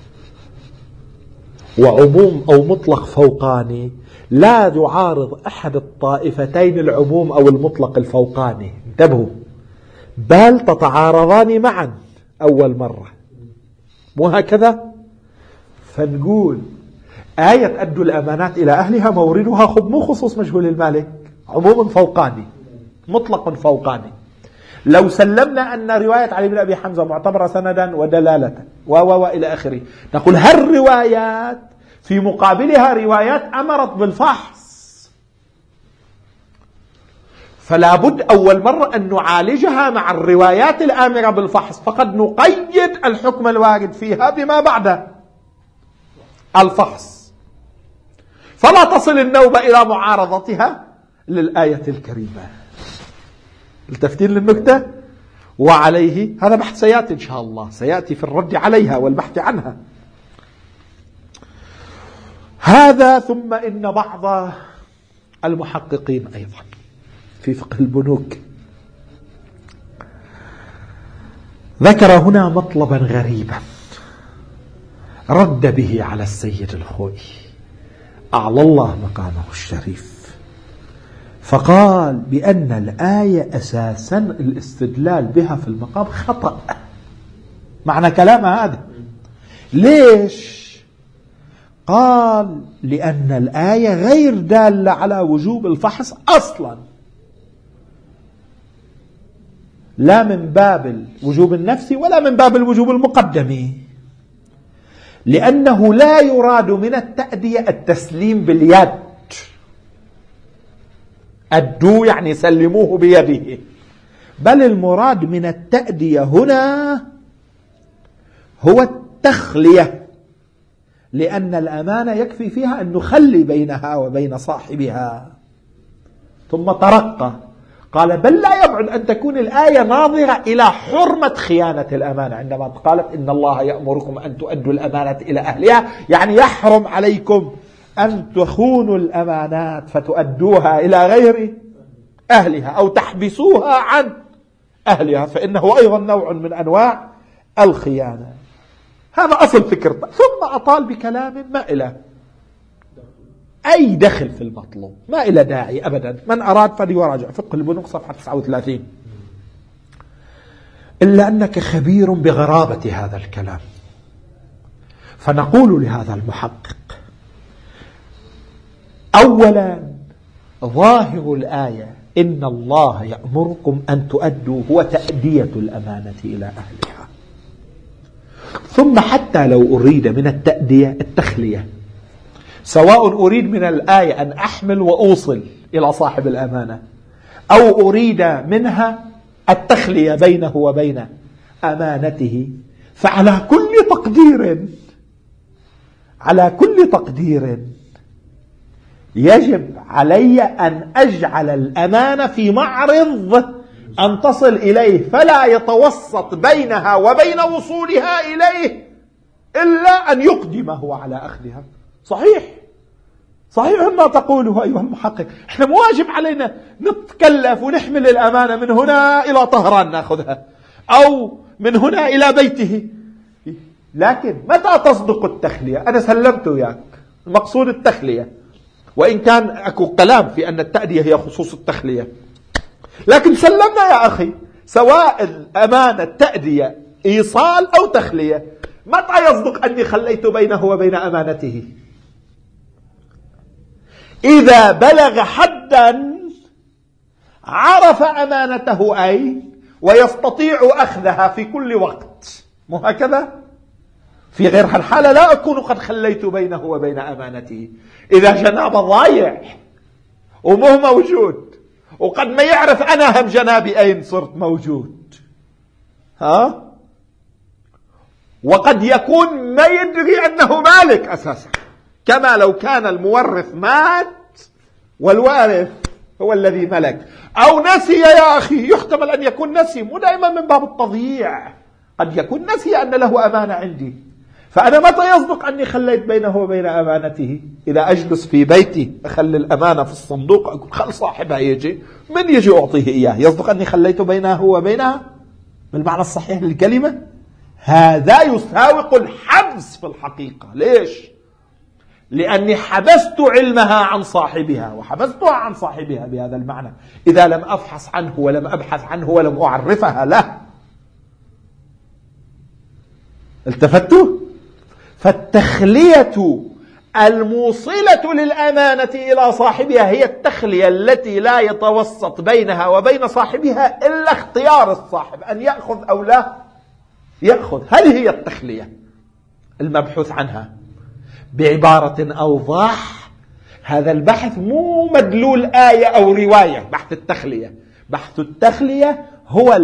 [SPEAKER 1] وعموم أو مطلق فوقاني لا يعارض أحد الطائفتين العموم أو المطلق الفوقاني، انتبهوا، بل تتعارضان معا أول مرة، وهكذا. فنقول آية أدوا الأمانات إلى أهلها موردها خب مو خصوص مجهول المالك، عموم فوقاني مطلق فوقاني. لو سلمنا أن رواية علي بن أبي حمزة معتبرة سندا ودلالة و و إلى آخره، نقول هالروايات في مقابلها روايات أمرت بالفحص، فلا بد أول مرة أن نعالجها مع الروايات الآمرة بالفحص، فقد نقيد الحكم الوارد فيها بما بعد الفحص، فلا تصل النوبة إلى معارضتها للآية الكريمة. التفتين للنكتة، وعليه هذا بحث سيأتي إن شاء الله، سيأتي في الرد عليها والبحث عنها. هذا ثم إن بعض المحققين أيضا في فقه البنوك ذكر هنا مطلبا غريبا رد به على السيد الخوئي أعلى الله مقامه الشريف، فقال بأن الآية أساسا الاستدلال بها في المقام خطأ. معنى كلام هذا ليش؟ قال لأن الآية غير دالة على وجوب الفحص أصلا، لا من باب الوجوب النفسي ولا من باب الوجوب المقدمي، لأنه لا يراد من التأدية التسليم باليد، أدوا يعني سلموه بيده، بل المراد من التأدية هنا هو التخلية، لأن الأمانة يكفي فيها أن نخلي بينها وبين صاحبها. ثم ترقى قال بل لا يبعد أن تكون الآية ناظرة إلى حرمة خيانة الأمانة، عندما قالت إن الله يأمركم أن تؤدوا الأمانة إلى أهلها، يعني يحرم عليكم أن تخونوا الأمانات فتؤدوها إلى غير أهلها أو تحبسوها عن أهلها، فإنه أيضا نوع من أنواع الخيانة. هذا أصل فكرة. ثم أطال بكلام ما إلى أي دخل في المطلوب، ما إلى داعي أبدا. من أراد فليراجع فقه البنوك صفحة تسعة وثلاثين. إلا أنك خبير بغرابة هذا الكلام، فنقول لهذا المحقق: أولا، ظاهر الآية إن الله يأمركم أن تؤدوا هو تأدية الأمانة إلى أهلها. ثم حتى لو أريد من التأدية التخلية، سواء أريد من الآية أن أحمل وأوصل إلى صاحب الأمانة، أو أريد منها التخلية بينه وبين أمانته، فعلى كل تقدير على كل تقدير يجب علي أن أجعل الأمانة في معرض أن تصل إليه، فلا يتوسط بينها وبين وصولها إليه إلا أن يقدم هو على أخذها. صحيح صحيح ما تقوله أيها المحقق، احنا مواجب علينا نتكلف ونحمل الأمانة من هنا إلى طهران نأخذها، أو من هنا إلى بيته، لكن متى تصدق التخلية؟ أنا سلمت وياك المقصود التخلية، وإن كان أكو كلام في أن التأدية هي خصوص التخلية، لكن سلمنا يا أخي سواء الأمانة التأدية إيصال أو تخلية. متى يصدق أني خليت بينه وبين أمانته؟ إذا بلغ حدا عرف أمانته أين ويستطيع أخذها في كل وقت، مو هكذا؟ في غير هالحالة لا أكون قد خليت بينه وبين أمانته. إذا جناب ضايع ومو موجود وقد ما يعرف أنا هم جنابي أين صرت موجود، ها؟ وقد يكون ما يدري أنه مالك أساسا، كما لو كان المورث مات والوارث هو الذي ملك، أو نسي. يا أخي يحتمل أن يكون نسي، مو دائما من باب التضييع، قد يكون نسي أن له أمانة عندي، فأنا متى يصدق أني خليت بينه وبين أمانته؟ إذا أجلس في بيتي أخلي الأمانة في الصندوق، أقول خل صاحبها يجي، من يجي أعطيه إياه، يصدق أني خليت بينه وبينها بالمعنى الصحيح للكلمة؟ هذا يساوق الحبس في الحقيقة. ليش؟ لأني حبست علمها عن صاحبها وحبستها عن صاحبها بهذا المعنى، إذا لم أفحص عنه ولم أبحث عنه ولم أعرفها له. التفتوا؟ فالتخلية الموصلة للأمانة إلى صاحبها هي التخلية التي لا يتوسط بينها وبين صاحبها إلا اختيار الصاحب أن يأخذ أو لا يأخذ. هل هي التخلية المبحوث عنها؟ بعبارة أوضح، هذا البحث مو مدلول آية أو رواية. بحث التخلية بحث التخلية هو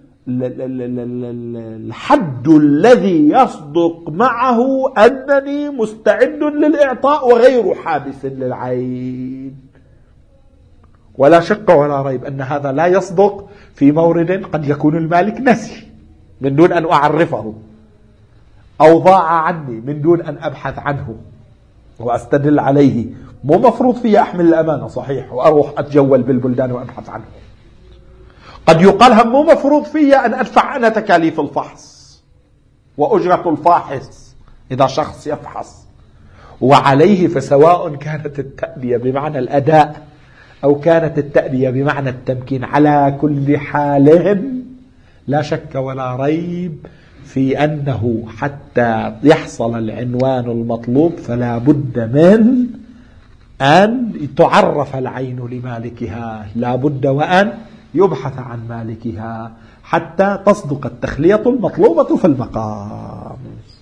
[SPEAKER 1] الحد الذي يصدق معه أنني مستعد للإعطاء وغير حابس للعين. ولا شك ولا ريب أن هذا لا يصدق في مورد قد يكون المالك نسي من دون أن أعرفه، أو ضاع عني من دون أن أبحث عنه وأستدل عليه. مو مفروض في أحمل الأمانة صحيح وأروح أتجول بالبلدان وأبحث عنه. قد يقال هم مو مفروض في أن أدفع أنا تكاليف الفحص وأجرة الفاحص إذا شخص يفحص، وعليه فسواء كانت التأدية بمعنى الأداء أو كانت التأدية بمعنى التمكين، على كل حال لا شك ولا ريب في أنه حتى يحصل العنوان المطلوب فلا بد من أن تعرف العين لمالكها، لا بد وأن يبحث عن مالكها حتى تصدق التخلية المطلوبة في المقام.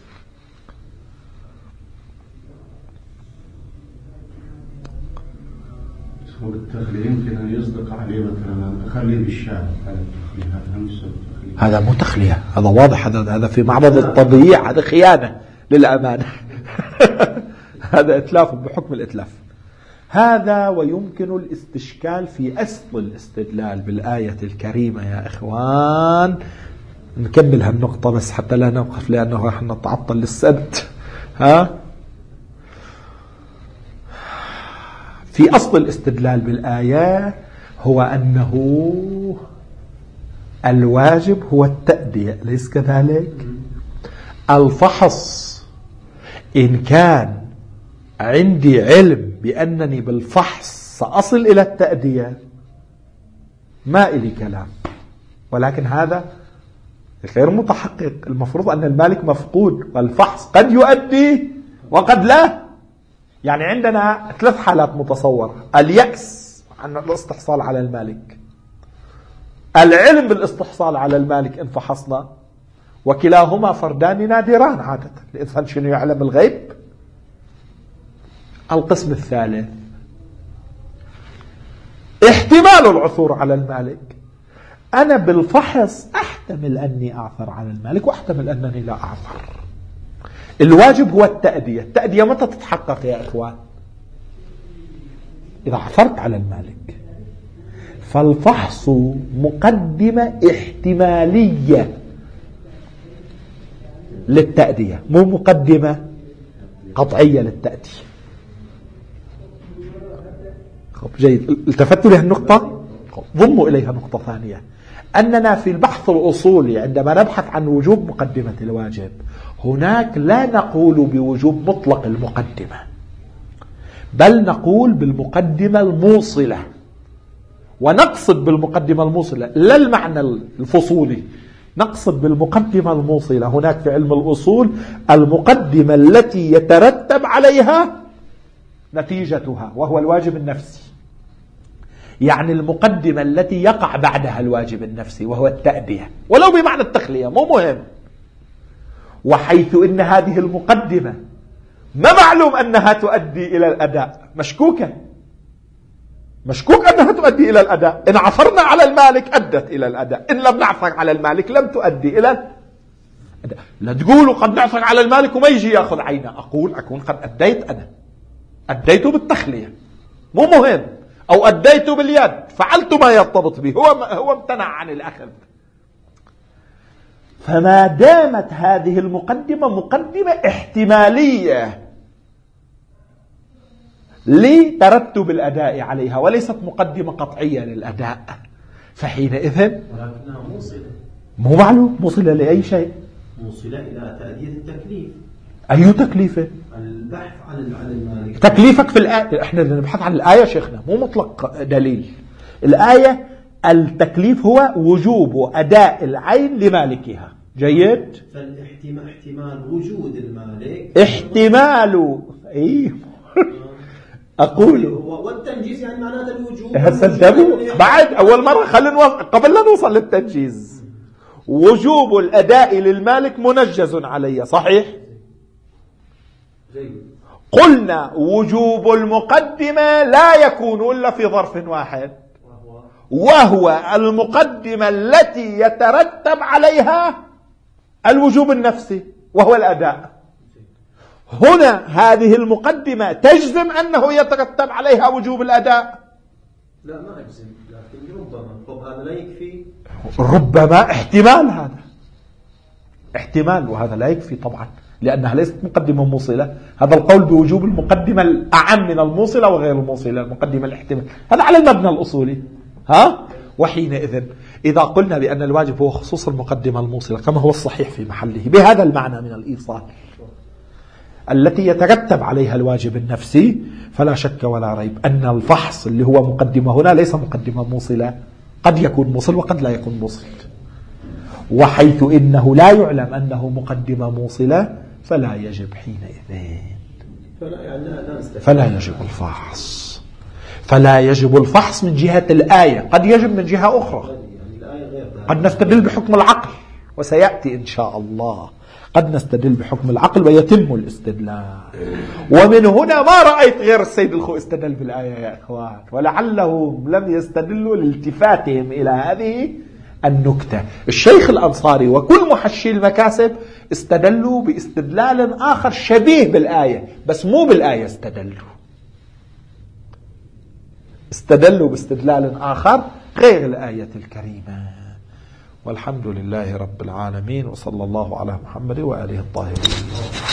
[SPEAKER 3] التخلية يمكن أن يصدق عليه مثلا أخلي بالشام،
[SPEAKER 1] هذا مو تخلية، هذا واضح، هذا هذا في معرض التضييع، هذا خيانة للأمانة. هذا إتلاف بحكم الإتلاف. هذا ويمكن الاستشكال في أصل الاستدلال بالآية الكريمة يا إخوان. نكمل هالنقطة بس حتى لا نوقف لأنه راح نتعطل للسبت. ها في أصل الاستدلال بالآية هو أنه الواجب هو التأدية، ليس كذلك؟ الفحص إن كان عندي علم بأنني بالفحص سأصل إلى التأدية ما إلي كلام، ولكن هذا غير متحقق. المفروض أن المالك مفقود والفحص قد يؤدي وقد لا. يعني عندنا ثلاث حالات متصورة: اليأس عن الاستحصال على المالك، العلم بالاستحصال على المالك إن فحصنا، وكلاهما فردان نادران عادة. الإنسان شنو يعلم الغيب؟ القسم الثالث احتمال العثور على المالك. أنا بالفحص أحتمل أني أعثر على المالك وأحتمل أنني لا أعثر. الواجب هو التأدية. التأدية متى تتحقق يا إخوان؟ إذا عثرت على المالك. فالفحص مقدمة احتمالية للتأدية، مو مقدمة قطعية للتأدية. جيد، التفتوا لهالنقطة. ضموا إليها نقطة ثانية، أننا في البحث الأصولي عندما نبحث عن وجوب مقدمة الواجب هناك لا نقول بوجوب مطلق المقدمة، بل نقول بالمقدمة الموصلة. ونقصد بالمقدمة الموصلة لا المعنى الفصولي، نقصد بالمقدمة الموصلة هناك في علم الأصول المقدمة التي يترتب عليها نتيجتها وهو الواجب النفسي. يعني المقدمة التي يقع بعدها الواجب النفسي وهو التأدية، ولو بمعنى التخلية، مو مهم. وحيث إن هذه المقدمة ما معلوم أنها تؤدي إلى الأداء، مشكوكة مشكوك أنها تؤدي إلى الأداء. إن عثرنا على المالك أدت إلى الأداء، إن لم نعثر على المالك لم تؤدي إلى الأداء. لا تقولوا قد نعثر على المالك وما يجي يأخذ عينه. أقول أكون قد أديت، أنا أديت بالتخلية، مو مهم، أو أديت باليد، فعلت ما يرتبط به، هو هو امتنع عن الأخذ. فما دامت هذه المقدمة مقدمة احتمالية لترتب الأداء عليها وليست مقدمة قطعية للأداء، فحينئذ
[SPEAKER 2] ولكنها موصلة.
[SPEAKER 1] مو معلوم موصلة لأي شيء،
[SPEAKER 2] موصلة إلى تأدية التكليف.
[SPEAKER 1] أي تكليفه؟
[SPEAKER 2] البحث عن عن المالك.
[SPEAKER 1] تكليفك في الآية، احنا نبحث عن الآية شيخنا، مو مطلق دليل. الآية التكليف هو وجوب أداء العين لمالكها. جيد.
[SPEAKER 2] فالاحتمال احتمال وجود المالك،
[SPEAKER 1] احتمال ايه اقول
[SPEAKER 2] والتنجيز يعني معناته الوجوب.
[SPEAKER 1] هسه بعد اول مره خلينا قبل لا نوصل للتنجيز. وجوب الاداء للمالك منجز علي، صحيح؟ قلنا وجوب المقدمه لا يكون الا في ظرف واحد، وهو المقدمه التي يترتب عليها الوجوب النفسي وهو الأداء. هنا هذه المقدمة تجزم أنه يترتب عليها وجوب الأداء؟
[SPEAKER 2] لا ما أجزم، لكن ربما. طب هذا لا يكفي؟
[SPEAKER 1] ربما احتمال، هذا احتمال، وهذا لا يكفي طبعا لأنها ليست مقدمة موصلة. هذا القول بوجوب المقدمة الأعم من الموصلة وغير الموصلة، المقدمة الاحتمال، هذا على المبنى الأصولي. ها؟ وحينئذ إذا قلنا بأن الواجب هو خصوص المقدمة الموصلة كما هو الصحيح في محله بهذا المعنى من الإيصال التي يترتب عليها الواجب النفسي، فلا شك ولا ريب أن الفحص اللي هو مقدمة هنا ليس مقدمة موصلة، قد يكون موصل وقد لا يكون موصل. وحيث إنه لا يعلم أنه مقدمة موصلة فلا يجب حينئذ
[SPEAKER 2] فلا, يعني لا
[SPEAKER 1] فلا يجب الفحص. فلا يجب الفحص من جهة الآية، قد يجب من جهة أخرى. قد نستدل بحكم العقل، وسيأتي إن شاء الله قد نستدل بحكم العقل ويتم الاستدلال. ومن هنا ما رأيت غير السيد الخوئي استدل بالآية يا إخوان، ولعلهم لم يستدلوا لالتفاتهم إلى هذه النكتة. الشيخ الأنصاري وكل محشي المكاسب استدلوا باستدلال آخر شبيه بالآية، بس مو بالآية استدلوا. استدلوا باستدلال آخر غير الآية الكريمة. والحمد لله رب العالمين، وصلى الله على محمد وآله الطاهرين.